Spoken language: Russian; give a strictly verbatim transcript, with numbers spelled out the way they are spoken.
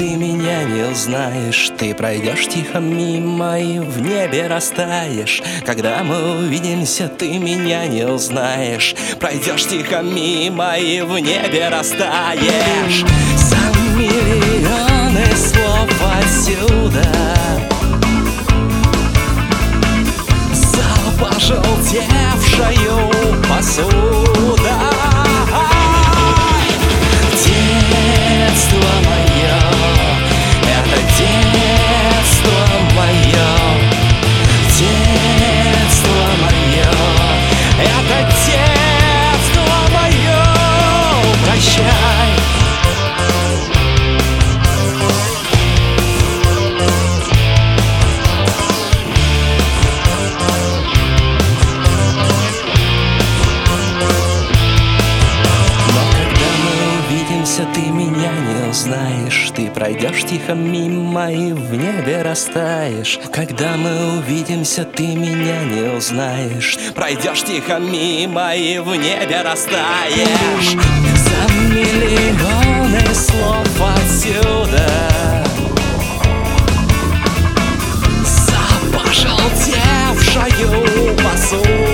ты меня не узнаешь. Ты пройдешь тихо мимо и в небе растаешь. Когда мы увидимся, ты меня не узнаешь. Пройдешь тихо мимо и в небе растаешь. За миллионы слов отсюда, за пожелтевшую посуда. Детство мое, это детство мое, детство мое, это детство мое. Прощай. Ты меня не узнаешь. Ты пройдешь тихо мимо и в небе растаешь. Когда мы увидимся, ты меня не узнаешь. Пройдешь тихо мимо и в небе растаешь. За миллионы слов отсюда, за пожелтевшую посуду.